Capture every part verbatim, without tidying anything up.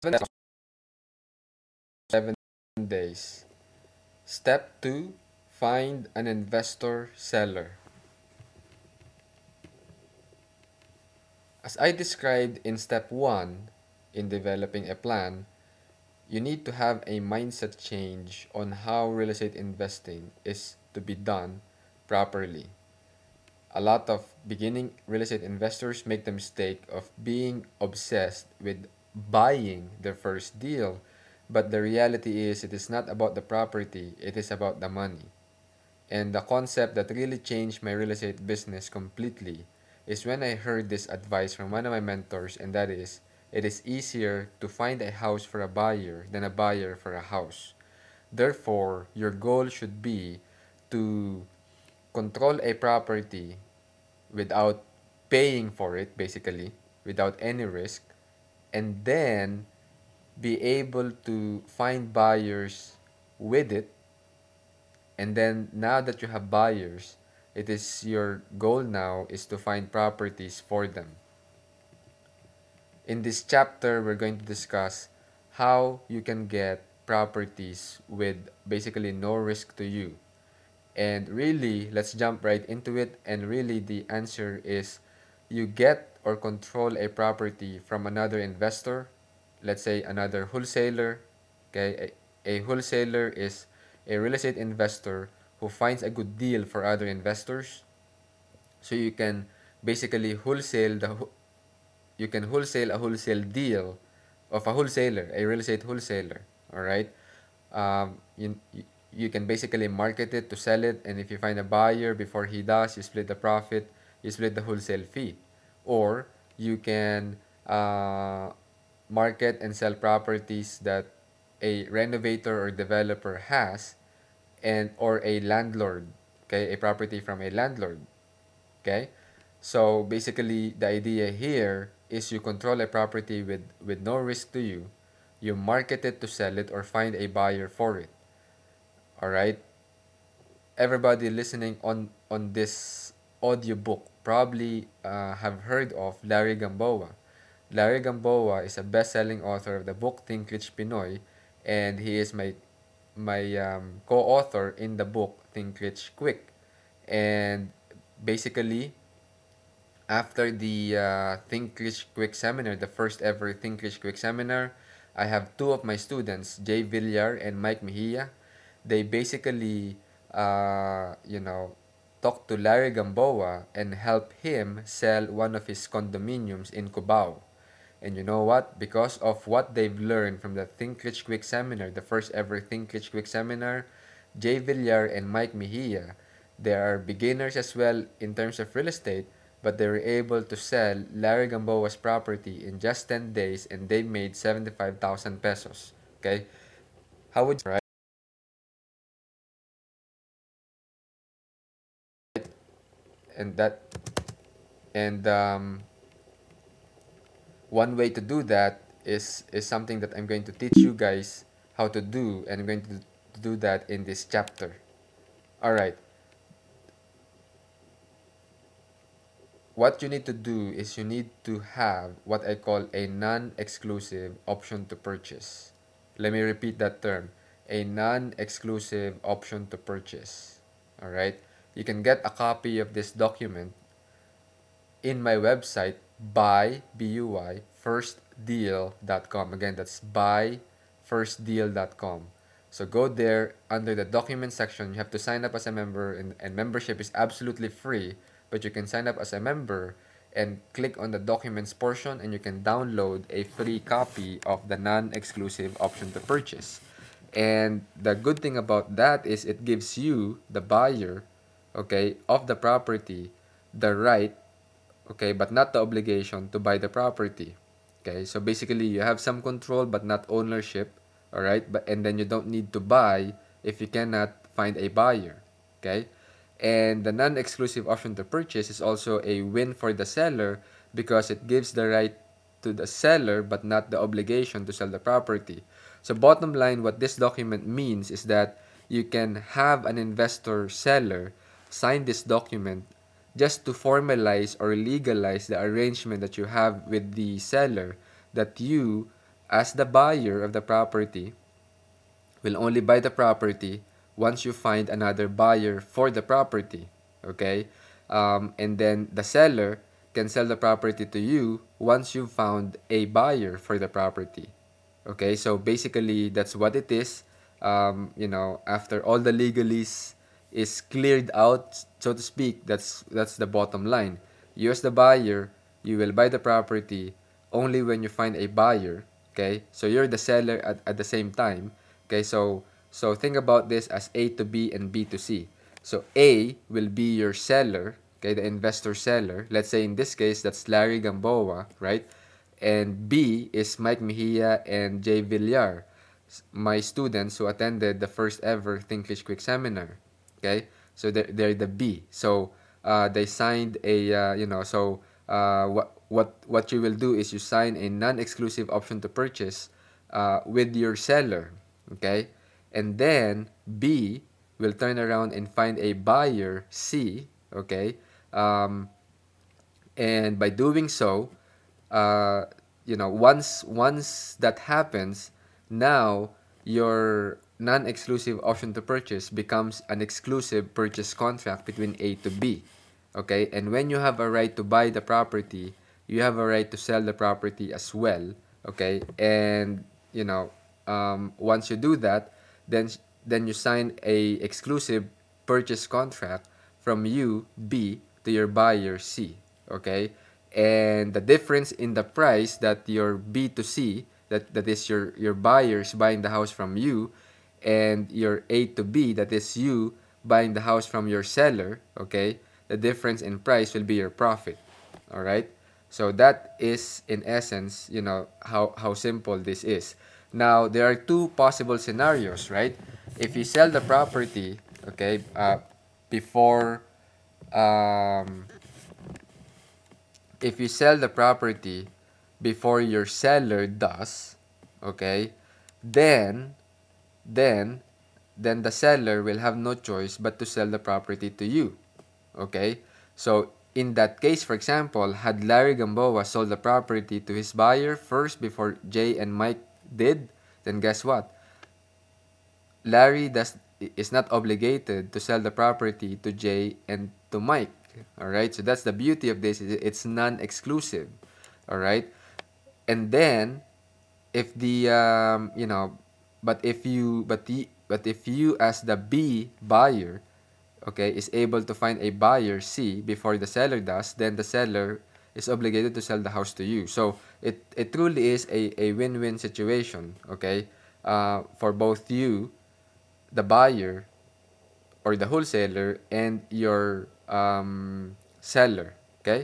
seven days. Step two, find an investor seller. As I described in step one, in developing a plan, you need to have a mindset change on how real estate investing is to be done properly. A lot of beginning real estate investors make the mistake of being obsessed with buying their first deal, but the reality is it is not about the property, it is about the money. And the concept that really changed my real estate business completely is when I heard this advice from one of my mentors, and that is it is easier to find a house for a buyer than a buyer for a house. Therefore, your goal should be to control a property without paying for it, basically, without any risk, and then be able to find buyers with it. And then now that you have buyers, it is your goal now is to find properties for them. In this chapter, we're going to discuss how you can get properties with basically no risk to you. And really, let's jump right into it. And really, the answer is you get or control a property from another investor, let's say another wholesaler. Okay, a, a wholesaler is a real estate investor who finds a good deal for other investors. So you can basically wholesale the you can wholesale a wholesale deal of a wholesaler, a real estate wholesaler. All right. Um, you, you can basically market it to sell it, and if you find a buyer before he does, you split the profit, you split the wholesale fee. Or you can uh, market and sell properties that a renovator or developer has, and or a landlord, okay, a property from a landlord. Okay, so basically the idea here is you control a property with with no risk to you. You market it to sell it or find a buyer for it. All right, everybody listening on on this audiobook probably uh, have heard of Larry Gamboa. Larry Gamboa is a best-selling author of the book Think Rich Pinoy, and he is my my um, co-author in the book Think Rich Quick. And basically, after the uh, Think Rich Quick seminar, the first ever Think Rich Quick seminar, I have two of my students, Jay Villar and Mike Mejia. They basically, uh, you know, talk to Larry Gamboa and help him sell one of his condominiums in Cubao. And you know what? Because of what they've learned from the Think Rich Quick seminar, the first ever Think Rich Quick seminar, Jay Villar and Mike Mejia, they are beginners as well in terms of real estate, but they were able to sell Larry Gamboa's property in just ten days and they made seventy-five thousand pesos. Okay? How would you, right? And that, and um, one way to do that is is something that I'm going to teach you guys how to do, and I'm going to do that in this chapter. All right. What you need to do is you need to have what I call a non-exclusive option to purchase. Let me repeat that term. A non-exclusive option to purchase. All right? You can get a copy of this document in my website, buy b u y first deal dot com. Again, that's buy first deal dot com. So go there under the document section. You have to sign up as a member, and, and membership is absolutely free. But you can sign up as a member and click on the documents portion, and you can download a free copy of the non-exclusive option to purchase. And the good thing about that is it gives you, the buyer, okay, of the property, the right, okay, but not the obligation to buy the property. Okay, so basically you have some control but not ownership, all right? But and then you don't need to buy if you cannot find a buyer, okay? And the non-exclusive option to purchase is also a win for the seller because it gives the right to the seller but not the obligation to sell the property. So bottom line, what this document means is that you can have an investor seller sign this document just to formalize or legalize the arrangement that you have with the seller, that you as the buyer of the property, will only buy the property once you find another buyer for the property. Okay? Um, and then the seller can sell the property to you once you found a buyer for the property. Okay? So basically, that's what it is. Um, you know, after all the legalese is cleared out, so to speak, that's that's the bottom line. You as the buyer, you will buy the property only when you find a buyer. Okay? So you're the seller at, at the same time. Okay, so so think about this as A to B and B to C. So A will be your seller, okay, the investor seller. Let's say in this case that's Larry Gamboa, right? And B is Mike Mejia and Jay Villar, my students who attended the first ever Thinkfish Quick seminar. Okay, so they're, they're the B. So uh, they signed a uh, you know so uh, what what what you will do is you sign a non-exclusive option to purchase uh, with your seller. Okay, and then B will turn around and find a buyer, C. Okay, um, and by doing so, uh, you know once once that happens, now your non-exclusive option to purchase becomes an exclusive purchase contract between A to B. Okay, and when you have a right to buy the property, you have a right to sell the property as well. Okay, and you know um, once you do that, then then you sign a exclusive purchase contract from you, B, to your buyer, C. Okay, and the difference in the price that your B to C, that that is your your buyers buying the house from you, and your A to B, that is you buying the house from your seller. Okay, the difference in price will be your profit. All right, so that is in essence, you know how how simple this is. Now there are two possible scenarios, right? If you sell the property, okay, uh, before um, if you sell the property before your seller does, okay, then then then the seller will have no choice but to sell the property to you. Okay? So in that case, for example, had Larry Gamboa sold the property to his buyer first before Jay and Mike did, then guess what? Larry does is not obligated to sell the property to Jay and to Mike. All right? So that's the beauty of this, is it's non-exclusive. All right? And then if the um, you know but if you but the but if you as the B buyer, okay, is able to find a buyer, C, before the seller does, then the seller is obligated to sell the house to you. So it it truly is a, a win-win situation, okay, uh, for both you, the buyer, or the wholesaler, and your um, seller. Okay,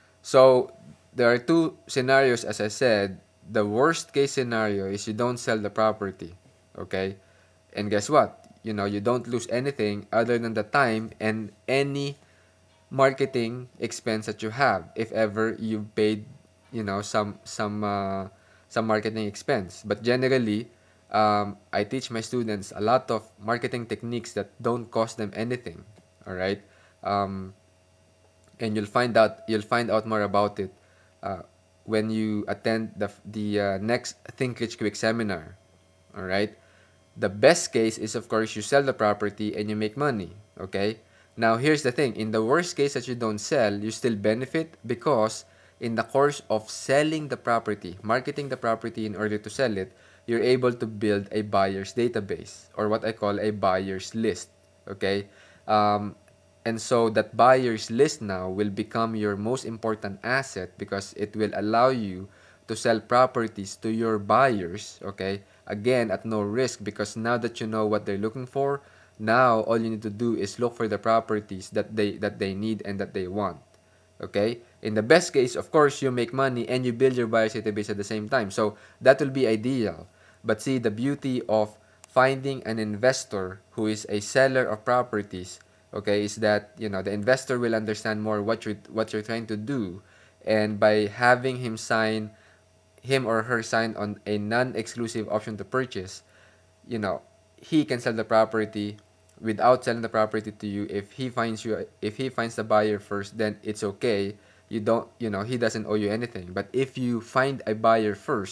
so there are two scenarios, as I said. The worst case scenario is you don't sell the property. Okay, and guess what? You know, you don't lose anything other than the time and any marketing expense that you have, if ever you paid, you know, some some uh, some marketing expense. But generally, um, I teach my students a lot of marketing techniques that don't cost them anything. All right, um, and you'll find out you'll find out more about it uh, when you attend the the uh, next Think Rich Quick seminar. All right. The best case is, of course, you sell the property and you make money. Okay. Now here's the thing. In the worst case that you don't sell, you still benefit, because in the course of selling the property, marketing the property in order to sell it, you're able to build a buyer's database, or what I call a buyer's list. Okay. Um, and so that buyer's list now will become your most important asset, because it will allow you to sell properties to your buyers, okay, again at no risk, because now that you know what they're looking for, now all you need to do is look for the properties that they that they need and that they want. Okay, in the best case, of course, you make money and you build your buyers database at the same time, so that will be ideal. But see, the beauty of finding an investor who is a seller of properties, okay, is that, you know, the investor will understand more what you're what you're trying to do, and by having him sign him or her sign on a non-exclusive option to purchase, you know, he can sell the property without selling the property to you. If he finds you, if he finds the buyer first, then it's okay. You don't, you know, he doesn't owe you anything. But if you find a buyer first,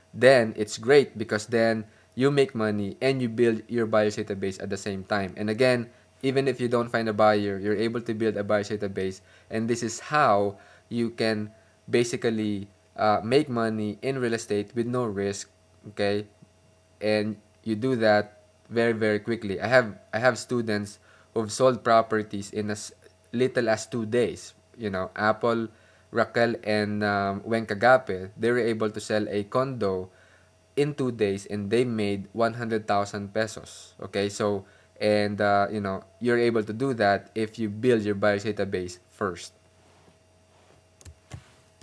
then it's great because then you make money and you build your buyers database at the same time. And again, even if you don't find a buyer, you're able to build a buyers database, and this is how you can basically uh, make money in real estate with no risk. Okay, and you do that very very quickly. I have I have students who've sold properties in as little as two days. You know, Apple, Raquel, and um, Wen Kagape, they were able to sell a condo in two days and they made one hundred thousand pesos. Okay, so and uh, you know, you're able to do that if you build your buyers database first.